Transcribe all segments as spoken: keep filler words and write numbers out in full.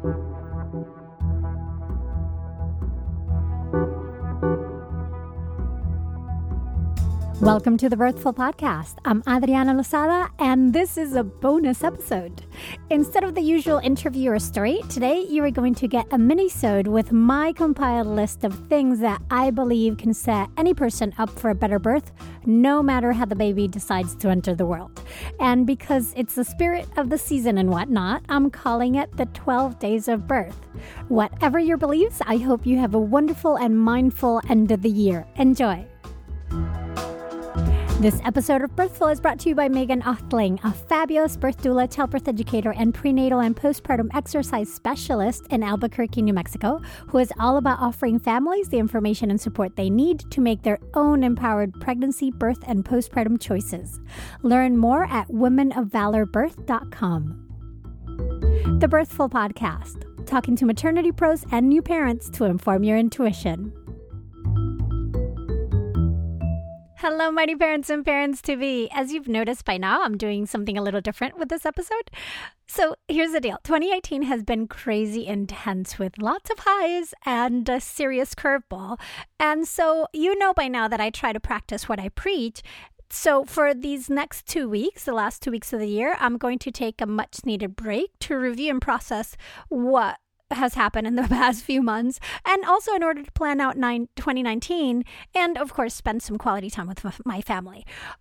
Welcome to the Birthful Podcast. I'm Adriana Lozada, and this is a bonus episode. Instead of the usual interview or story, today you are going to get a mini-sode with my compiled list of things that I believe can set any person up for a better birth, no matter how the baby decides to enter the world. And because it's the spirit of the season and whatnot, I'm calling it the twelve days of birth. Whatever your beliefs, I hope you have a wonderful and mindful end of the year. Enjoy. This episode of Birthful is brought to you by Megan Ochtling, a fabulous birth doula, childbirth educator, and prenatal and postpartum exercise specialist in Albuquerque, New Mexico, who is all about offering families the information and support they need to make their own empowered pregnancy, birth, and postpartum choices. Learn more at women of valor birth dot com. The Birthful Podcast, talking to maternity pros and new parents to inform your intuition. Hello, mighty parents and parents-to-be. As you've noticed by now, I'm doing something a little different with this episode. So here's the deal. twenty eighteen has been crazy intense with lots of highs and a serious curveball. And so you know by now that I try to practice what I preach. So for these next two weeks, the last two weeks of the year, I'm going to take a much-needed break to review and process what has happened in the past few months, and also in order to plan out nine, twenty nineteen, and of course spend some quality time with my family.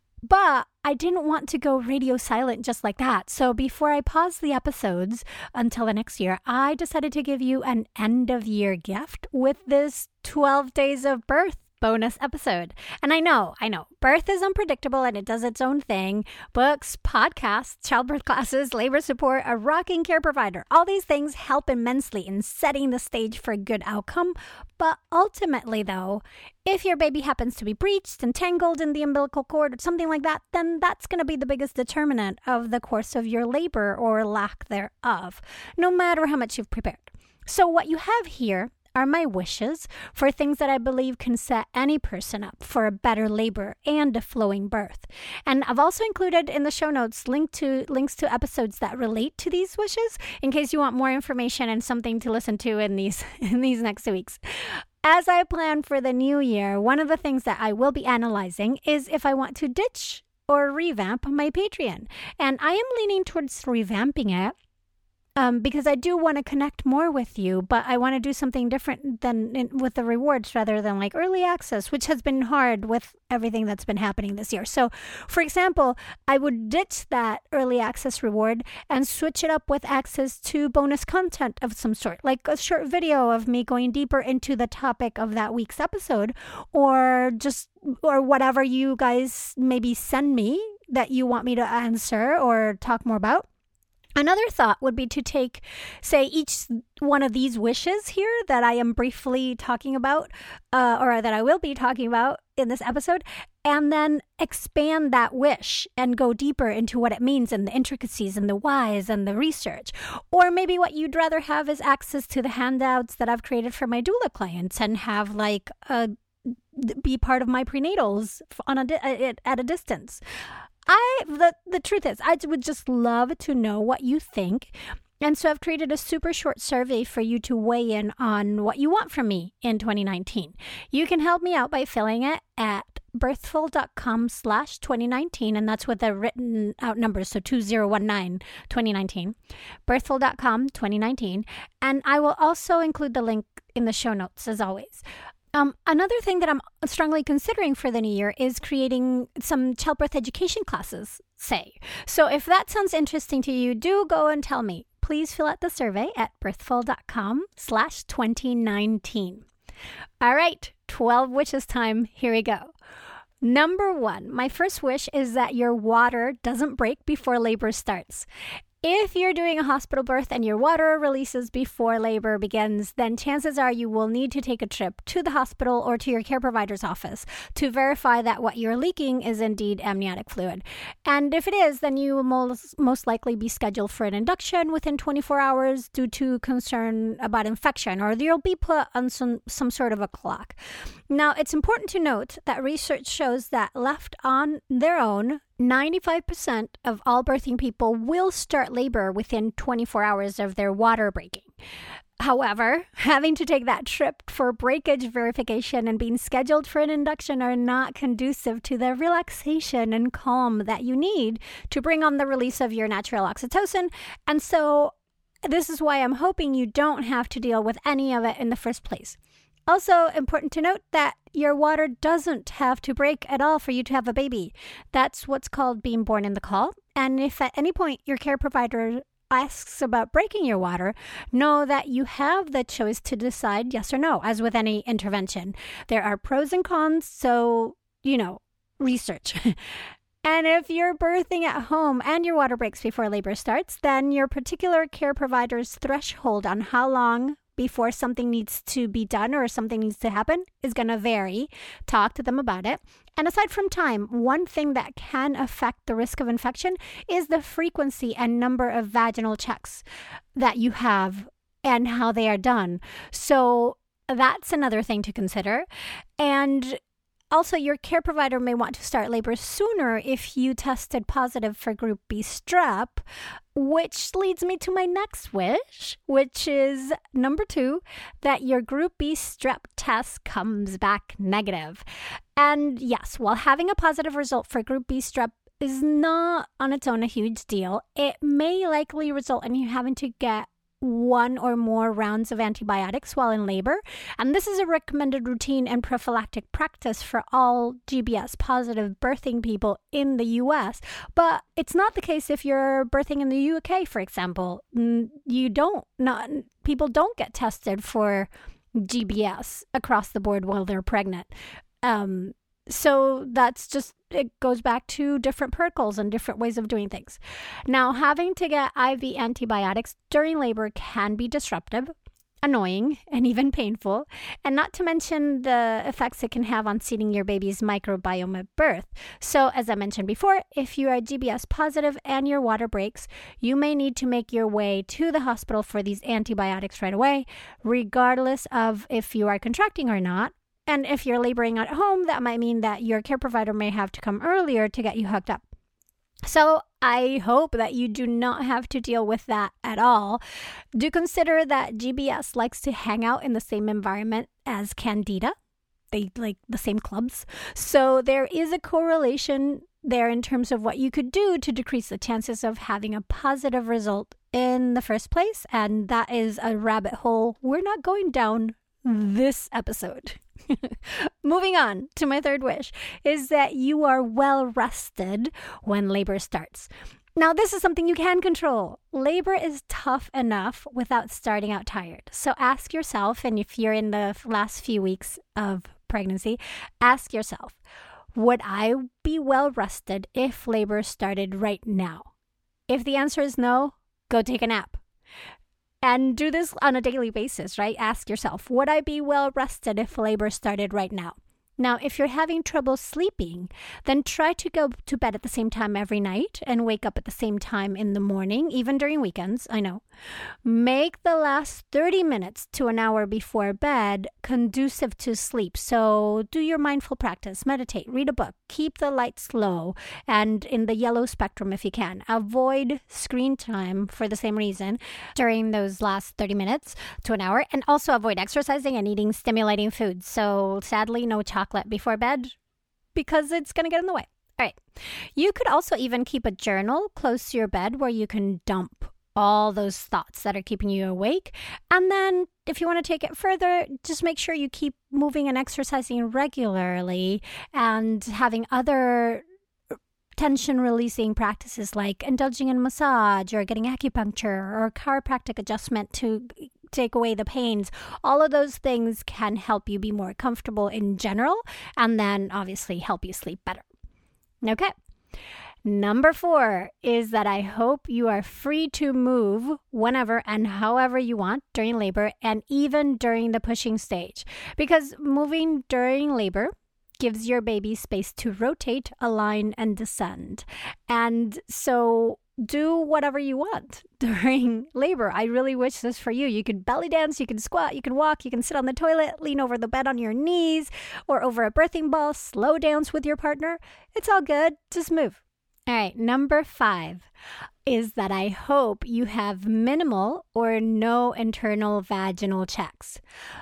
But I didn't want to go radio silent just like that. So before I pause the episodes until the next year, I decided to give you an end of year gift with this twelve days of birth bonus episode. And I know, I know, birth is unpredictable and it does its own thing. Books, podcasts, childbirth classes, labor support, a rocking care provider. All these things help immensely in setting the stage for a good outcome. But ultimately, though, if your baby happens to be breached, entangled in the umbilical cord or something like that, then that's going to be the biggest determinant of the course of your labor or lack thereof, no matter how much you've prepared. So what you have here are my wishes for things that I believe can set any person up for a better labor and a flowing birth. And I've also included in the show notes link to links to episodes that relate to these wishes in case you want more information and something to listen to in these in these next two weeks. As I plan for the new year, one of the things that I will be analyzing is if I want to ditch or revamp my Patreon. And I am leaning towards revamping it. Um, because I do want to connect more with you, but I want to do something different than in, with the rewards rather than like early access, which has been hard with everything that's been happening this year. So, for example, I would ditch that early access reward and switch it up with access to bonus content of some sort, like a short video of me going deeper into the topic of that week's episode, or just or whatever you guys maybe send me that you want me to answer or talk more about. Another thought would be to take, say, each one of these wishes here that I am briefly talking about, uh, or that I will be talking about in this episode, and then expand that wish and go deeper into what it means and the intricacies and the whys and the research. Or maybe what you'd rather have is access to the handouts that I've created for my doula clients and have like a, be part of my prenatals on a, at a distance. I the, the truth is, I would just love to know what you think. And so I've created a super short survey for you to weigh in on what you want from me in twenty nineteen. You can help me out by filling it at birthful.com slash 2019. And that's with the written out numbers. So two zero one nine twenty nineteen. birthful.com 2019. And I will also include the link in the show notes as always. Um, another thing that I'm strongly considering for the new year is creating some childbirth education classes, say. So if that sounds interesting to you, do go and tell me. Please fill out the survey at birthful.com slash 2019. All right, twelve wishes time. Here we go. Number one, my first wish is that your water doesn't break before labor starts. If you're doing a hospital birth and your water releases before labor begins, then chances are you will need to take a trip to the hospital or to your care provider's office to verify that what you're leaking is indeed amniotic fluid. And if it is, then you will most, most likely be scheduled for an induction within twenty-four hours due to concern about infection, or you'll be put on some, some sort of a clock. Now, it's important to note that research shows that left on their own, ninety-five percent of all birthing people will start labor within twenty-four hours of their water breaking. However, having to take that trip for breakage verification and being scheduled for an induction are not conducive to the relaxation and calm that you need to bring on the release of your natural oxytocin. And so this is why I'm hoping you don't have to deal with any of it in the first place. Also, important to note that your water doesn't have to break at all for you to have a baby. That's what's called being born in the call. And if at any point your care provider asks about breaking your water, know that you have the choice to decide yes or no, as with any intervention. There are pros and cons, so, you know, research. And if you're birthing at home and your water breaks before labor starts, then your particular care provider's threshold on how long before something needs to be done or something needs to happen is going to vary. Talk to them about it. And aside from time, one thing that can affect the risk of infection is the frequency and number of vaginal checks that you have and how they are done. So that's another thing to consider. And also, your care provider may want to start labor sooner if you tested positive for Group B strep, which leads me to my next wish, which is number two, that your Group B strep test comes back negative. And yes, while having a positive result for Group B strep is not on its own a huge deal, it may likely result in you having to get one or more rounds of antibiotics while in labor. And this is a recommended routine and prophylactic practice for all G B S positive birthing people in the U S. But it's not the case if you're birthing in the U K, for example. You don't, not, people don't get tested for G B S across the board while they're pregnant. Um, So that's just, it goes back to different protocols and different ways of doing things. Now, having to get I V antibiotics during labor can be disruptive, annoying, and even painful, and not to mention the effects it can have on seeding your baby's microbiome at birth. So, as I mentioned before, if you are G B S positive and your water breaks, you may need to make your way to the hospital for these antibiotics right away, regardless of if you are contracting or not. And if you're laboring at home, that might mean that your care provider may have to come earlier to get you hooked up. So I hope that you do not have to deal with that at all. Do consider that G B S likes to hang out in the same environment as Candida. They like the same clubs. So there is a correlation there in terms of what you could do to decrease the chances of having a positive result in the first place. And that is a rabbit hole we're not going down this episode. Moving on to my third wish is that you are well rested when labor starts. Now, this is something you can control. Labor is tough enough without starting out tired. So ask yourself, and if you're in the last few weeks of pregnancy, ask yourself, would I be well rested if labor started right now? If the answer is no, go take a nap. And do this on a daily basis, right? Ask yourself, would I be well rested if labor started right now? Now, if you're having trouble sleeping, then try to go to bed at the same time every night and wake up at the same time in the morning, even during weekends, I know. Make the last thirty minutes to an hour before bed conducive to sleep. So do your mindful practice, meditate, read a book, keep the lights low and in the yellow spectrum if you can. Avoid screen time for the same reason during those last thirty minutes to an hour, and also avoid exercising and eating stimulating foods. So sadly, no chocolate before bed because it's going to get in the way. All right. You could also even keep a journal close to your bed where you can dump all those thoughts that are keeping you awake. And then if you want to take it further, just make sure you keep moving and exercising regularly and having other tension releasing practices like indulging in massage or getting acupuncture or chiropractic adjustment to take away the pains. All of those things can help you be more comfortable in general and then obviously help you sleep better. Okay. Number four is that I hope you are free to move whenever and however you want during labor and even during the pushing stage, because moving during labor gives your baby space to rotate, align, and descend. And so do whatever you want during labor. I really wish this for you. You can belly dance, you can squat, you can walk, you can sit on the toilet, lean over the bed on your knees or over a birthing ball, slow dance with your partner. It's all good. Just move. All right, number five is that I hope you have minimal or no internal vaginal checks.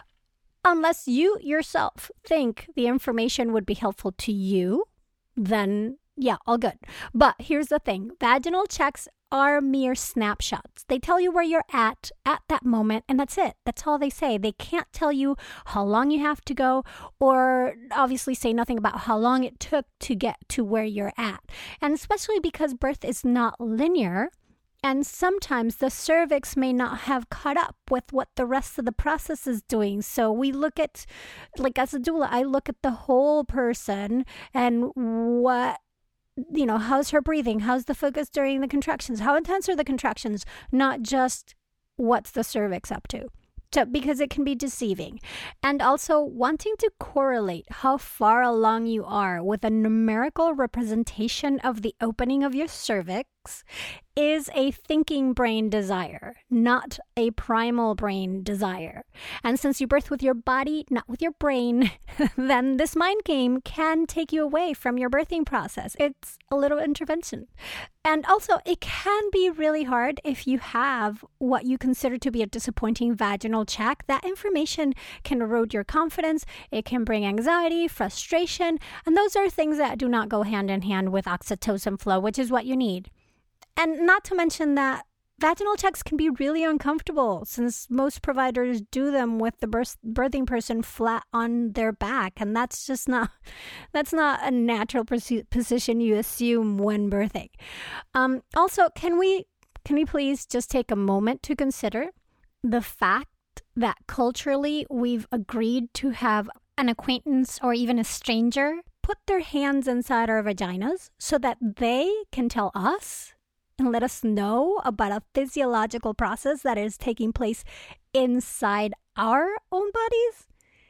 Unless you yourself think the information would be helpful to you, then yeah, all good. But here's the thing. Vaginal checks are mere snapshots. They tell you where you're at at that moment, and that's it. That's all they say. They can't tell you how long you have to go, or obviously say nothing about how long it took to get to where you're at. And especially because birth is not linear, and sometimes the cervix may not have caught up with what the rest of the process is doing. So we look at, like as a doula, I look at the whole person and what, you know, how's her breathing? How's the focus during the contractions? How intense are the contractions? Not just what's the cervix up to. So, because it can be deceiving. And also wanting to correlate how far along you are with a numerical representation of the opening of your cervix is a thinking brain desire, not a primal brain desire. And since you birth with your body, not with your brain, then this mind game can take you away from your birthing process. It's a little intervention. And also, it can be really hard if you have what you consider to be a disappointing vaginal check. That information can erode your confidence. It can bring anxiety, frustration, and those are things that do not go hand in hand with oxytocin flow, which is what you need. And not to mention that vaginal checks can be really uncomfortable since most providers do them with the birth, birthing person flat on their back. And that's just not, that's not a natural pos- position you assume when birthing. Um, also, can we, can we please just take a moment to consider the fact that culturally we've agreed to have an acquaintance or even a stranger put their hands inside our vaginas so that they can tell us and let us know about a physiological process that is taking place inside our own bodies?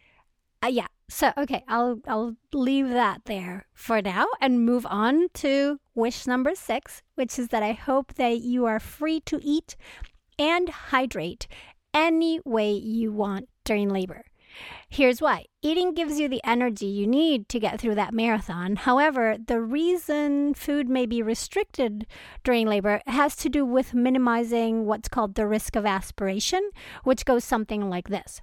Uh, yeah. So, okay, I'll I'll leave that there for now and move on to wish number six, which is that I hope that you are free to eat and hydrate any way you want during labor. Here's why. Eating gives you the energy you need to get through that marathon. However, the reason food may be restricted during labor has to do with minimizing what's called the risk of aspiration, which goes something like this.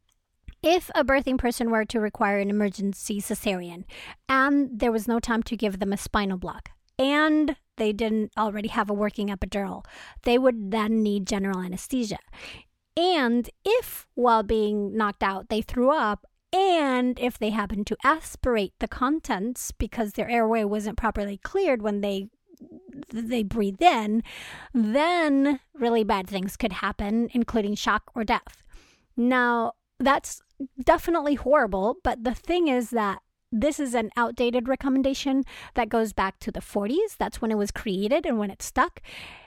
If a birthing person were to require an emergency cesarean and there was no time to give them a spinal block and they didn't already have a working epidural, they would then need general anesthesia. And if, while being knocked out, they threw up, and if they happened to aspirate the contents because their airway wasn't properly cleared when they they breathed in, then really bad things could happen, including shock or death. Now, that's definitely horrible, but the thing is that this is an outdated recommendation that goes back to the forties. That's when it was created and when it stuck.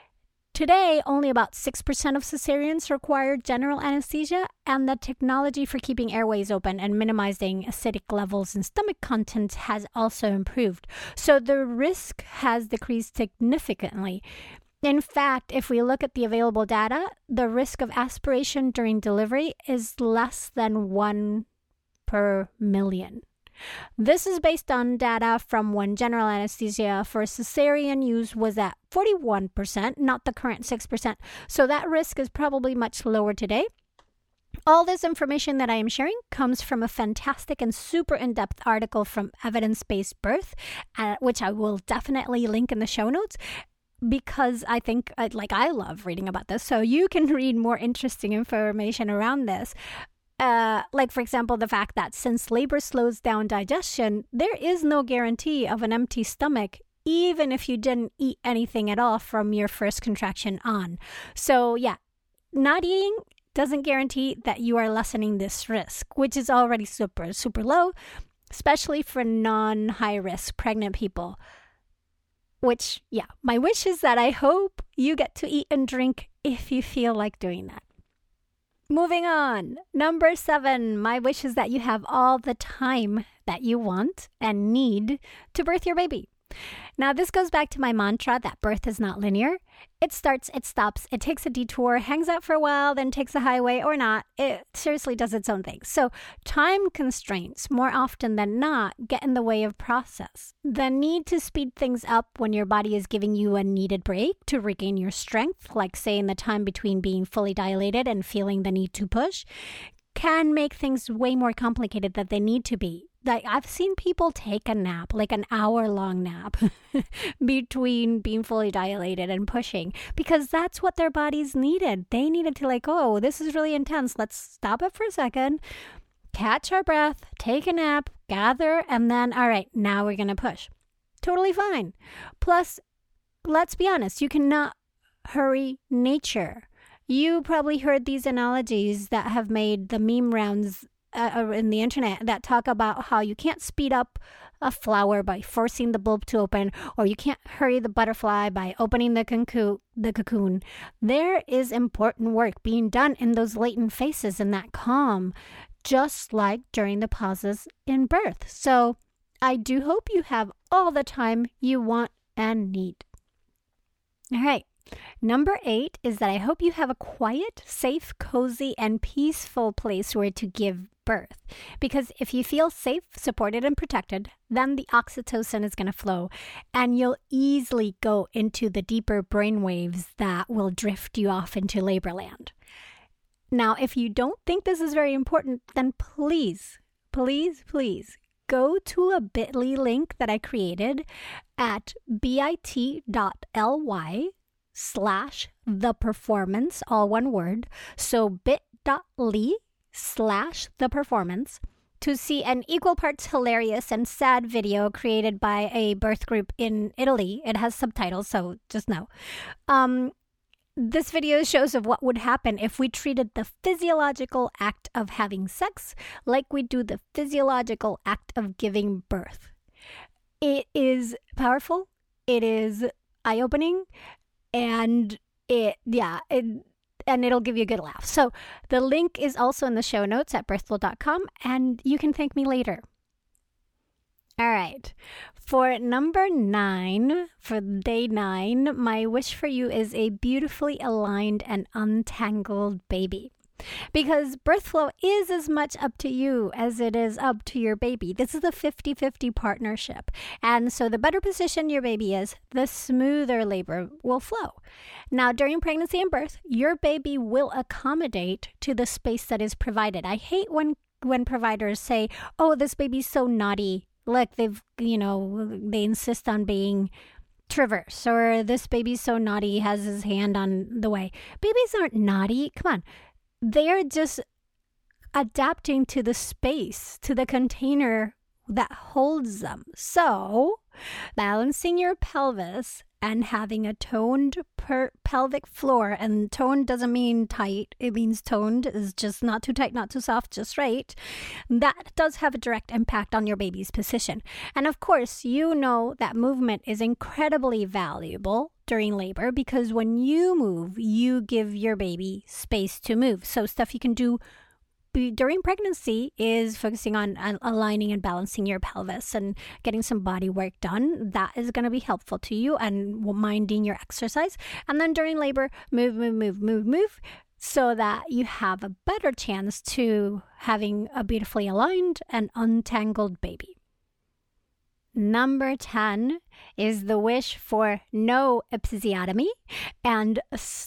Today, only about six percent of cesareans require general anesthesia, and the technology for keeping airways open and minimizing acidic levels in stomach contents has also improved. So the risk has decreased significantly. In fact, if we look at the available data, the risk of aspiration during delivery is less than one per million. This is based on data from when general anesthesia for cesarean use was at forty-one percent, not the current six percent. So that risk is probably much lower today. All this information that I am sharing comes from a fantastic and super in-depth article from Evidence-Based Birth, uh, which I will definitely link in the show notes, because I think, like, I love reading about this. So you can read more interesting information around this. Uh, like, for example, the fact that since labor slows down digestion, there is no guarantee of an empty stomach, even if you didn't eat anything at all from your first contraction on. So, yeah, not eating doesn't guarantee that you are lessening this risk, which is already super, super low, especially for non-high risk pregnant people. Which, yeah, my wish is that I hope you get to eat and drink if you feel like doing that. Moving on. Number seven, my wish is that you have all the time that you want and need to birth your baby. Now, this goes back to my mantra that birth is not linear. It starts, it stops, it takes a detour, hangs out for a while, then takes a highway or not. It seriously does its own thing. So time constraints, more often than not, get in the way of process. The need to speed things up when your body is giving you a needed break to regain your strength, like say in the time between being fully dilated and feeling the need to push, can make things way more complicated than they need to be. Like I've seen people take a nap, like an hour-long nap, between being fully dilated and pushing, because that's what their bodies needed. They needed to like, oh, this is really intense. Let's stop it for a second, catch our breath, take a nap, gather, and then, all right, now we're going to push. Totally fine. Plus, let's be honest, you cannot hurry nature. You probably heard these analogies that have made the meme rounds uh, in the internet that talk about how you can't speed up a flower by forcing the bulb to open, or you can't hurry the butterfly by opening the cocoon. The cocoon. There is important work being done in those latent phases in that calm, just like during the pauses in birth. So I do hope you have all the time you want and need. All right. Number eight is that I hope you have a quiet, safe, cozy, and peaceful place where to give birth. Because if you feel safe, supported, and protected, then the oxytocin is going to flow, and you'll easily go into the deeper brain waves that will drift you off into labor land. Now, if you don't think this is very important, then please, please, please go to a bit dot l y link that I created at bit.ly slash the performance, all one word. So bit.ly slash the performance to see an equal parts hilarious and sad video created by a birth group in Italy. It has subtitles, so just know. Um, this video shows of what would happen if we treated the physiological act of having sex like we do the physiological act of giving birth. It is powerful. It is eye-opening. And it, yeah, it, and it'll give you a good laugh. So the link is also in the show notes at birthful dot com, and you can thank me later. All right. For number nine, for day nine, my wish for you is a beautifully aligned and untangled baby. Because birth flow is as much up to you as it is up to your baby. This is a fifty-fifty partnership. And so the better positioned your baby is, the smoother labor will flow. Now, during pregnancy and birth, your baby will accommodate to the space that is provided. I hate when, when providers say, oh, this baby's so naughty. Look, they've, you know, they insist on being traverse, or this baby's so naughty, he has his hand on the way. Babies aren't naughty. Come on. They're just adapting to the space, to the container that holds them. So, balancing your pelvis and having a toned per- pelvic floor, and toned doesn't mean tight, it means toned, is just not too tight, not too soft, just right. That does have a direct impact on your baby's position. And of course, you know that movement is incredibly valuable during labor, because when you move, you give your baby space to move. So stuff you can do during pregnancy is focusing on aligning and balancing your pelvis and getting some body work done. That is going to be helpful to you, and minding your exercise. And then during labor, move, move, move, move, move, so that you have a better chance to having a beautifully aligned and untangled baby. Number ten is the wish for no episiotomy and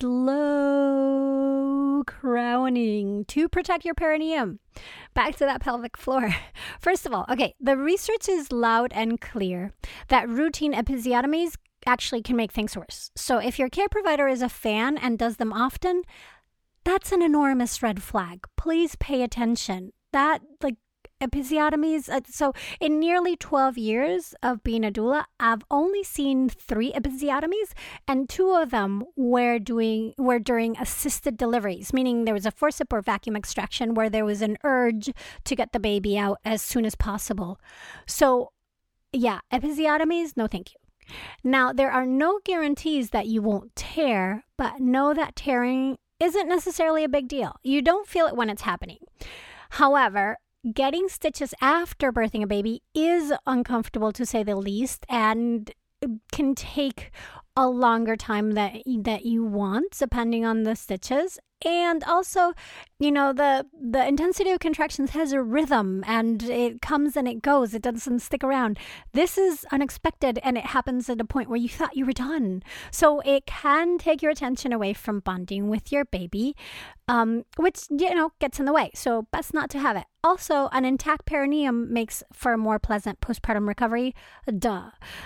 slow crowning to protect your perineum. Back to that pelvic floor. First of all, okay, the research is loud and clear that routine episiotomies actually can make things worse. So if your care provider is a fan and does them often, that's an enormous red flag. Please pay attention. That, like, episiotomies. Uh, so in nearly twelve years of being a doula, I've only seen three episiotomies, and two of them were doing were during assisted deliveries, meaning there was a forceps or vacuum extraction where there was an urge to get the baby out as soon as possible. So yeah, episiotomies, no thank you. Now, there are no guarantees that you won't tear, but know that tearing isn't necessarily a big deal. You don't feel it when it's happening. However, getting stitches after birthing a baby is uncomfortable, to say the least, and can take a longer time that that you want, depending on the stitches. And also, you know, the the intensity of contractions has a rhythm, and it comes and it goes. It doesn't stick around. This is unexpected, and it happens at a point where you thought you were done. So it can take your attention away from bonding with your baby, um, which, you know, gets in the way. So best not to have it. Also, an intact perineum makes for a more pleasant postpartum recovery. Duh.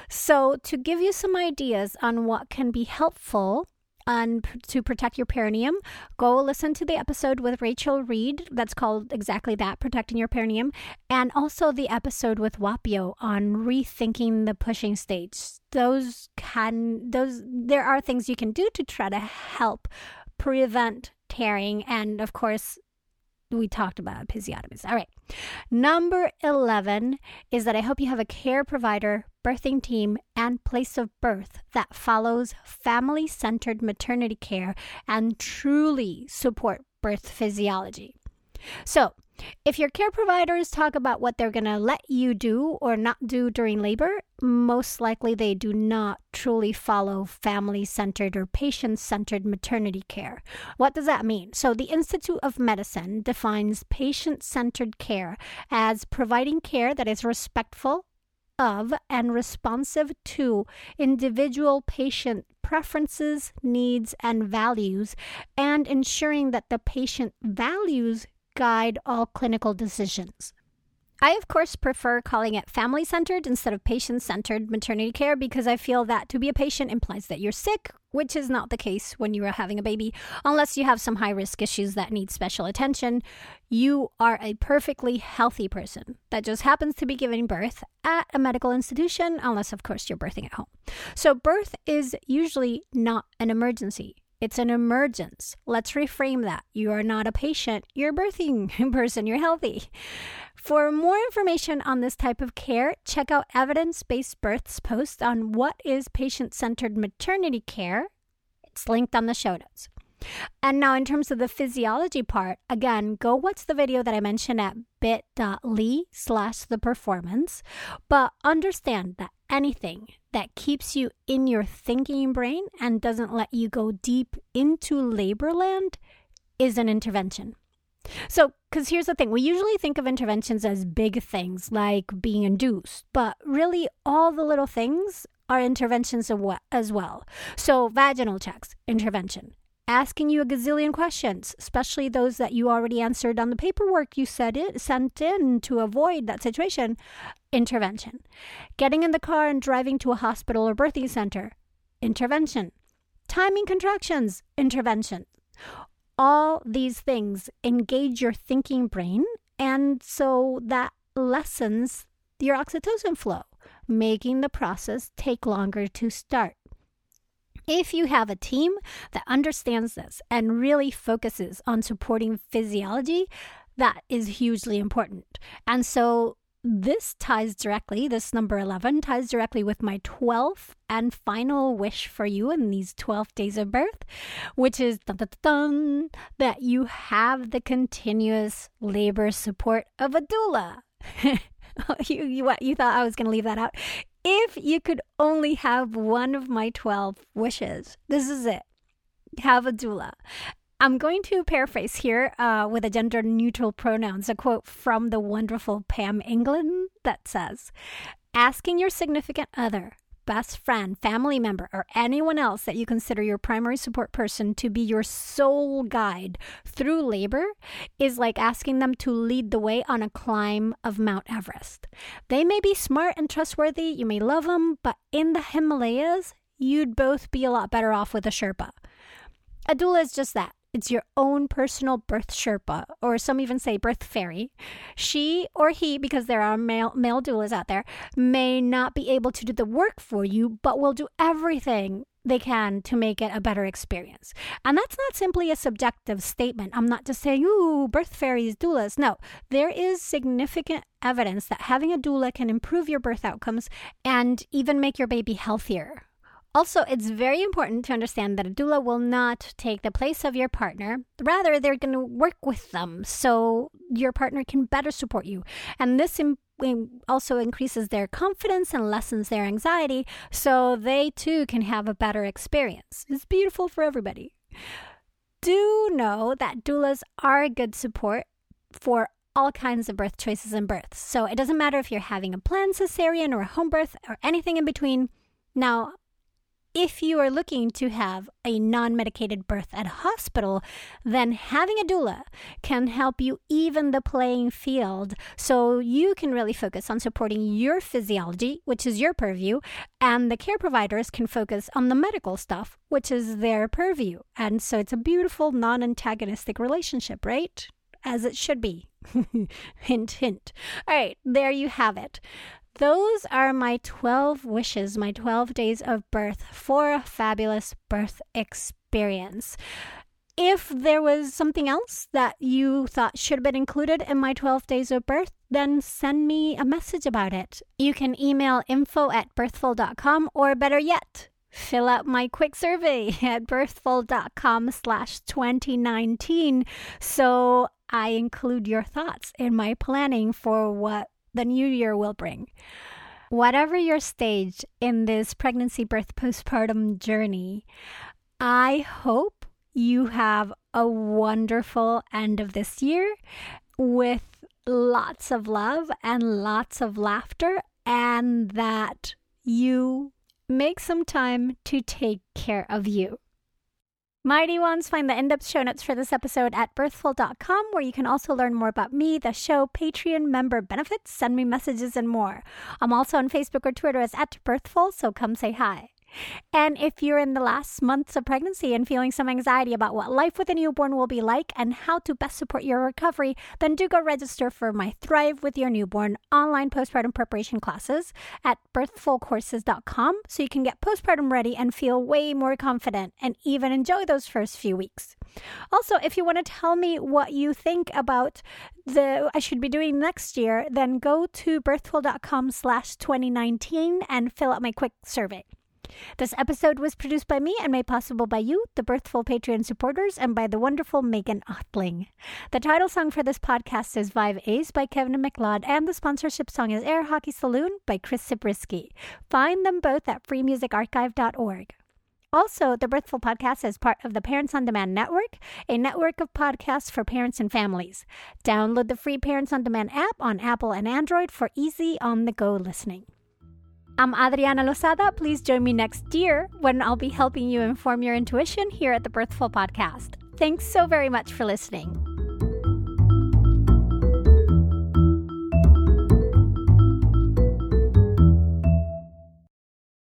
So to give you some ideas on what can be helpful and to protect your perineum, go listen to the episode with Rachel Reed that's called exactly that, Protecting Your Perineum, and also the episode with Wapio on rethinking the pushing stage. Those can, those, there are things you can do to try to help prevent tearing, and of course, we talked about episiotomies. All right. Number eleven is that I hope you have a care provider, birthing team, and place of birth that follows family-centered maternity care and truly support birth physiology. So, if your care providers talk about what they're going to let you do or not do during labor, most likely they do not truly follow family-centered or patient-centered maternity care. What does that mean? So the Institute of Medicine defines patient-centered care as providing care that is respectful of and responsive to individual patient preferences, needs, and values, and ensuring that the patient values guide all clinical decisions. I, of course, prefer calling it family-centered instead of patient-centered maternity care because I feel that to be a patient implies that you're sick, which is not the case when you are having a baby. Unless you have some high-risk issues that need special attention, you are a perfectly healthy person that just happens to be giving birth at a medical institution, unless, of course, you're birthing at home. So birth is usually not an emergency. It's an emergence. Let's reframe that. You are not a patient. You're a birthing person. You're healthy. For more information on this type of care, check out Evidence-Based Birth's post on what is patient-centered maternity care. It's linked on the show notes. And now in terms of the physiology part, again, go watch the video that I mentioned at bit.ly slash the performance. But understand that anything that keeps you in your thinking brain and doesn't let you go deep into labor land is an intervention. So, because here's the thing, we usually think of interventions as big things like being induced, but really all the little things are interventions as well. So, vaginal checks, intervention. Asking you a gazillion questions, especially those that you already answered on the paperwork you said it, sent in to avoid that situation, intervention. Getting in the car and driving to a hospital or birthing center, intervention. Timing contractions, intervention. All these things engage your thinking brain, and so that lessens your oxytocin flow, making the process take longer to start. If you have a team that understands this and really focuses on supporting physiology, that is hugely important. And so this ties directly, this number eleven ties directly with my twelfth and final wish for you in these twelve days of birth, which is dun, dun, dun, that you have the continuous labor support of a doula. you, you, what, you thought I was going to leave that out? If you could only have one of my twelve wishes, this is it. Have a doula. I'm going to paraphrase here uh, with a gender-neutral pronouns, a quote from the wonderful Pam England that says, asking your significant other, best friend, family member, or anyone else that you consider your primary support person to be your sole guide through labor is like asking them to lead the way on a climb of Mount Everest. They may be smart and trustworthy, you may love them, but in the Himalayas, you'd both be a lot better off with a Sherpa. A doula is just that. It's your own personal birth Sherpa, or some even say birth fairy. She or he, because there are male, male doulas out there, may not be able to do the work for you, but will do everything they can to make it a better experience. And that's not simply a subjective statement. I'm not just saying, ooh, birth fairies, doulas. No, there is significant evidence that having a doula can improve your birth outcomes and even make your baby healthier. Also, it's very important to understand that a doula will not take the place of your partner. Rather, they're going to work with them so your partner can better support you. And this im- also increases their confidence and lessens their anxiety so they too can have a better experience. It's beautiful for everybody. Do know that doulas are a good support for all kinds of birth choices and births. So it doesn't matter if you're having a planned cesarean or a home birth or anything in between. Now, if you are looking to have a non-medicated birth at a hospital, then having a doula can help you even the playing field so you can really focus on supporting your physiology, which is your purview, and the care providers can focus on the medical stuff, which is their purview. And so it's a beautiful non-antagonistic relationship, right? As it should be. Hint, hint. All right, there you have it. Those are my twelve wishes, my twelve days of birth for a fabulous birth experience. If there was something else that you thought should have been included in my twelve days of birth, then send me a message about it. You can email info at birthful dot com, or better yet, fill out my quick survey at birthful dot com slash twenty nineteen so I include your thoughts in my planning for what the new year will bring. Whatever your stage in this pregnancy, birth, postpartum journey, I hope you have a wonderful end of this year with lots of love and lots of laughter, and that you make some time to take care of you. Mighty Ones, find the in-depth show notes for this episode at birthful dot com, where you can also learn more about me, the show, Patreon member benefits, send me messages, and more. I'm also on Facebook or Twitter as at birthful, so come say hi. And if you're in the last months of pregnancy and feeling some anxiety about what life with a newborn will be like and how to best support your recovery, then do go register for my Thrive with Your Newborn online postpartum preparation classes at birthful courses dot com so you can get postpartum ready and feel way more confident and even enjoy those first few weeks. Also, if you want to tell me what you think about the I should be doing next year, then go to birthful dot com slash twenty nineteen and fill out my quick survey. This episode was produced by me and made possible by you, the Birthful Patreon supporters, and by the wonderful Megan Ottling. The title song for this podcast is Vive Ace by Kevin McLeod, and the sponsorship song is Air Hockey Saloon by Chris Zabriskie. Find them both at free music archive dot org. Also, the Birthful Podcast is part of the Parents on Demand Network, a network of podcasts for parents and families. Download the free Parents on Demand app on Apple and Android for easy on-the-go listening. I'm Adriana Lozada. Please join me next year when I'll be helping you inform your intuition here at the Birthful Podcast. Thanks so very much for listening.